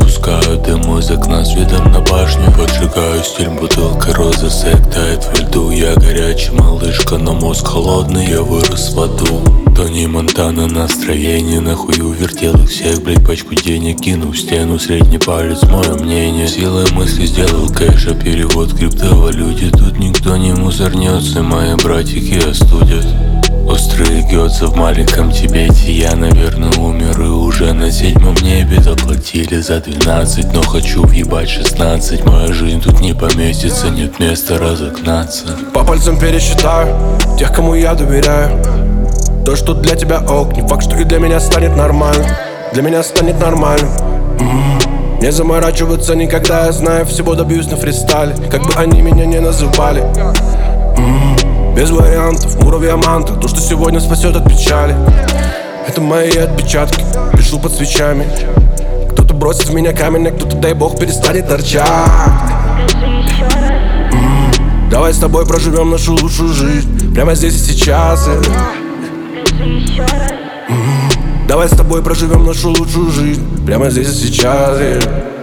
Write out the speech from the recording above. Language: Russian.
Выпускаю дым из окна с видом на башню. Поджигаю стиль, бутылка розы, сек тает во льду. Я горячий малышка, но мозг холодный, я вырос в аду. Тони Монтана настроение, нахуй увертел их всех, блять, пачку денег кину в стену. Средний палец, мое мнение. Силой мысли сделал кэша, перевод криптовалюте. Тут никто не мусорнется, мои братики остудят. Острые гёдзы в маленьком Тибете. Я, наверное, умер и уже на 7-м небе. Заплатили за 12, но хочу въебать 16. Моя жизнь тут не поместится, нет места разогнаться. По пальцам пересчитаю тех, кому я доверяю. То, что для тебя ок, не факт, что и для меня станет нормально. Для меня станет нормальным. Не заморачиваться никогда, я знаю, всего добьюсь на фристайле. Как бы они меня не называли. Без вариантов, муравья манта. То, что сегодня спасет от печали. Это мои отпечатки, пишу под свечами. Кто-то бросит в меня камень, а кто-то, дай бог, перестанет торчать. Давай с тобой проживем нашу лучшую жизнь прямо здесь и сейчас. Давай с тобой проживем нашу лучшую жизнь прямо здесь и сейчас.